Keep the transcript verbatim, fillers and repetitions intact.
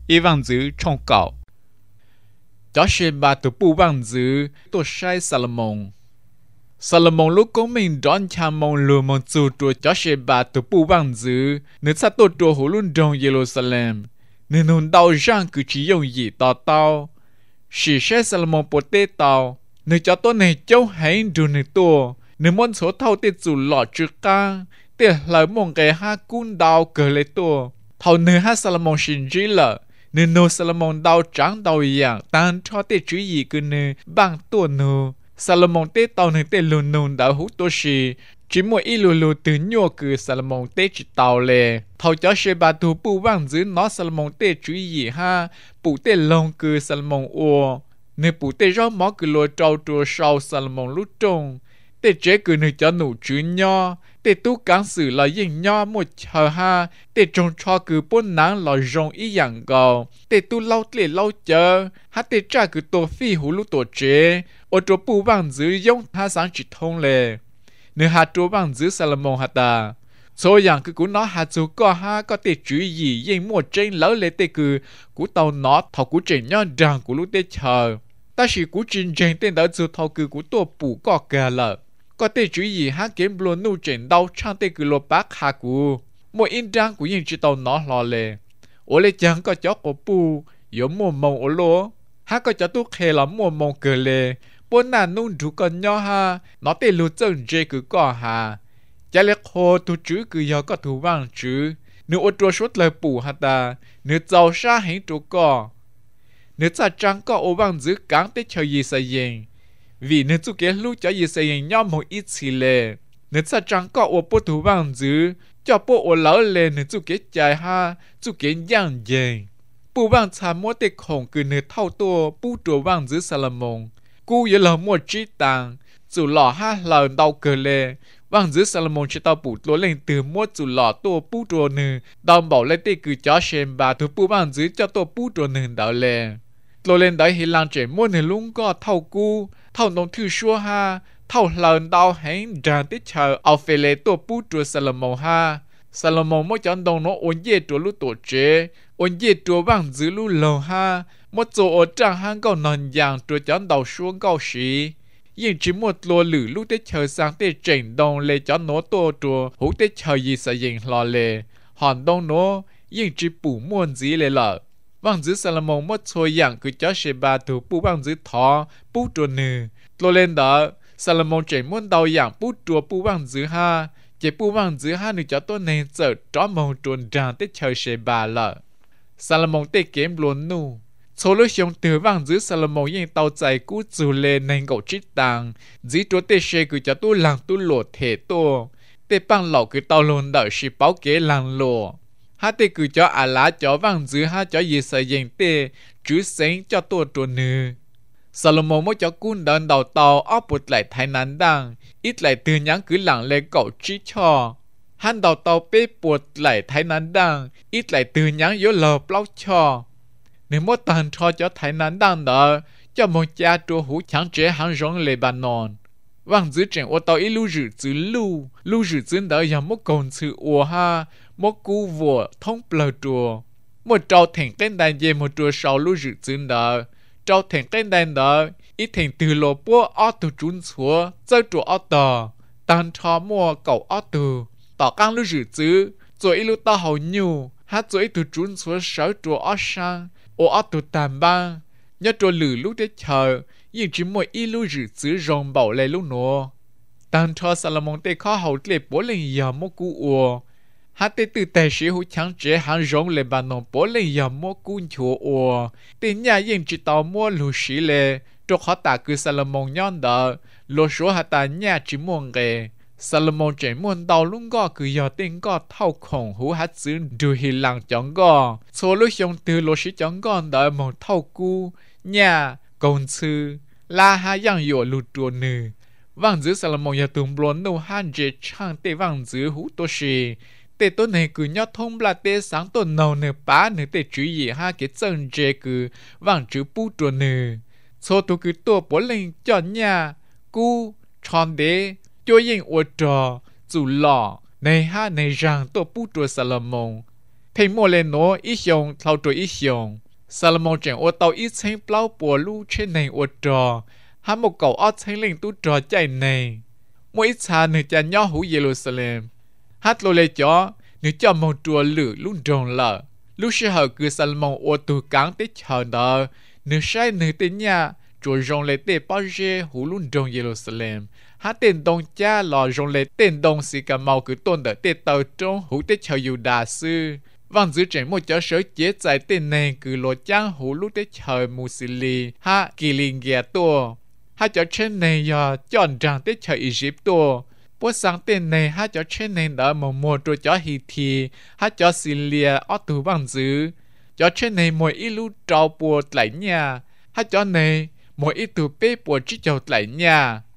y vang giữ trong cậu cho xem bà tụ bu vang giữ tôi sai Salomon Salomon lúc có mình đón chăm mong lừa mong chủ trùa cho xem bà tụ bu vang giữ nếu sát tôi trùa hồ luôn trong Jerusalem nên hồn đau răng cứ chỉ dùng gì tao tao chỉ sai Salomon bố tê tao nếu cho tôi này cháu hãy đưa này tôi nếu muốn số thâu tê chủ lọ trước ca tê lời mong cái ha cún đau cờ lệ tôi thâu nếu ha Salomon xin trí lợ nếu nô Salomon đau trắng đau dạng tan cho tê chữ gì cứ nếu bằng tôi nô Salomon tê tàu nếu tê lùn nôn đã hút tôi xì chỉ một ít lù lù từ nhô cứ Salomon tê chỉ tàu lệ thâu cho xe bà thủ bù vang giữ nó Salomon tê chữ gì ha bù tê lông cứ Salomon ua nếu bù tê rõ mó cứ lùa trâu trùa sau Salomon lúc trông tê chế cứ nếu cho nụ chữ nho tê tu cán sự là yên nho một chờ ha tê trông cho cứ bốn nắng là rong ý dạng gầu tê tu lâu tê lâu chờ hát tê trả cứ tổ phi hú lúc tổ chế ô trô bù vang giữ giống ha sáng chỉ thông lệ nếu hạt trô vang giữ Salomon hạt ta số dạng cứ cú nó hạt chú có ha có tê chữ gì yên một trên lỡ lệ tê cứ cú tàu nó thầu cú trình nho rằng cú lúc tê chờ ta chỉ cú trình trình tên đỡ chú thầu cứ cú tổ bù có kè lợ có tê chữ gì ha kiếm bùa nụ trình đau trang tê cứ lô bác hà cú một in trang cú yên chỉ tàu nó lò lệ ô lê chẳng có chó cổ bù yếu mùa mông ô lô ha có chó tu khê là mùa mông cờ lệ bốn nà nung rú con nho ha nó tê lù chân dê cứ có hà chả lẽ khô tu chữ cứ do có thủ vang chữ nếu ô trô suốt lời bù hà ta nếu giàu xa hình trô có nếu cha trắng có ô vang giữ cán tê chờ gì xảy yên vì nếu chú kế lúc cho gì xảy yên nhau một ít xì lệ nếu cha trắng có ô bố thủ vang giữ cho bố ô lỡ lệ nếu chú kế chạy ha chú kế nhang dền bù vang cha mua tê khổng cứ nếu thao tô bù trô vang giữ Salomon cú yếu lỡ mua trí tàng chủ lọ ha lờ đau cờ lệ vang giữ Salomon chỉ tao bù lối lên từ mua chủ lọ tô bù trô nư đau bảo lên tê cứ cho xem bà thứ bù vang giữ cho tô bù trô nư đau lệ lối lên đấy hi lang trẻ mua nư lung có thâu cú thâu nông thư xua ha thâu lờ đau hẹn rằng tết chờ ao phê lệ tô bù trô Salomon ha Salomon mỗi chọn đồng nó ôn dê trô lúc tổ chế ôn dê trô vang giữ lúc lầu ha một chỗ ở trang hang cầu nền dạng trôi chọn đầu xuống cầu sĩ nhưng chỉ một lô lử lúc tết chờ sang tết chỉnh đồng lệ chọn nó tô trùa hú tết chờ gì sẽ dình lò lệ hòn đông nó nhưng chỉ bù muôn gì lệ lợ vang giữ Salomon một chỗ dạng cứ cho xe ba thủ bù vang giữ thọ bù trùa nư lô lên đó Salomon chỉnh muôn đầu dạng bù trùa bù vang giữ ha chỉ bù vang giữ ha nữ cho tôi nên giờ tró màu trùn trang tết chờ xe ba lợ Salomon tết kiếm luôn nu số lúc xong từ vang giữ Salomon yên tàu chạy cú dù lên nên gậu trích tàng dĩ chúa tê xe cứ cho tu làng tu lộ thể tô tê băng lọ cứ tàu luôn đợi sĩ báo kế làng lộ hát tê cứ cho à lá cho vang giữ hát cho gì sợ dành tê chứ sáng cho tô trô nư Salomon mới cho cún đơn đầu tàu áp bụt lại thái nán đăng ít lại từ nhắn cứ làng lên gậu trích cho hắn đầu tàu bế bụt lại thái nán đăng ít lại từ nhắn yếu lờ blog cho nếu một tàn cho cho thái nán đang đỡ cho một cha trô hú chẳng chế hàng rong Lebanon vang giữ trình ô tàu ít lưu dự giữ lưu lưu dự giữ đỡ dòng một cổng sự ua ha một cú vua thông bờ trùa một trâu thành tên đàn dê một trùa sau lưu dự giữ đỡ trâu thành tên đàn đỡ ít thành từ lô bố ở từ trún xua chơi trùa ở tờ tàn cho mua cầu ở từ tỏ căng lưu dự giữ rồi ít lưu tao hầu nhu hát rồi ít từ trún xua sở trùa ở sang ô ở tụ tàn băng nhớ trôi lử lúc để chờ nhưng chỉ một ít lúc rửa giữ rong bảo lệ lúc nữa tàn cho Salomon tê khó hậu lệ bố lên giờ một cú ua hát tê từ tài sĩ hữu chẳng chế hàng rong lệ bà nông bố lên giờ một cú chùa ua tê nhà yên chỉ tàu mua lù sĩ lệ cho khó tả cứ Salomon nhon đỡ lô số hạ tà nhà chỉ muôn ghê Salomon chạy muôn tàu luôn gò cứ giờ tên gò thao khổng hữu hát giữ dù hi lăng chọn gò số lúc xong từ lô sĩ chọn gò đợi một thao cu nhà công sư la ha yang dụ lụt trùa nư vang giữ Salomon ya tùm blon nô han dê chang tê vang giữ hữu tô shì tê tô này cứ nhó thông là tê sáng tô nâu nư bá nư tê chú ý ha cái chân dê cứ vang chữ bú trùa nư số tô cứ tô bố lên chọn nhà cu chọn đế cho yên ô trò dù lọ này ha này rằng tô bú trùa Salomon เพลงมัวเลโนอีชงเท่าตัวอีชงซาลมอนเจงอวดเตาอีเชงเปล่าปัวลู่เช่นในอวดจอฮัมโมเก่าออดเชงเล่งตู้จอใจในมวยชาหนึ่งจะย่อหูเยรูซาเล็มฮัตโลเลจอหนึ่งจะมองตัวหรือลุ่นดงละลูกเชื่อคือซาลมอนอวดตัวกลางติดชาวดาหนึ่งใช้หนึ่งติดเนี่ยจัวจงเลยเตะป้าเจหูลุ่นดงเยรูซาเล็มฮัตเต้นดงจ้าหล่อจงเลยเต้นดงสิกาเมาคือต้นเดเตะเตาจงหูติดชาวยูดาซื้อวันจื้อเจ๋งมั่วจะเสือเจ๊ใจเต้นในคือโลจ้างหูลูกได้เชยมูซิลีฮะกิลิงเกียตัวฮะจะเช่นในยอจอนจังได้เชยอียิปต์ตัวพวกสังเต้นในฮะจะเช่นในเดอมมัวตัวจะฮิทีฮะจะซิเลียออตูวันจื้อจะเช่นในมวยอีลูเจ้าปัวไหลเนี่ยฮะจะในมวยอีตูเป้ปัวจิเจ้าไหลเนี่ย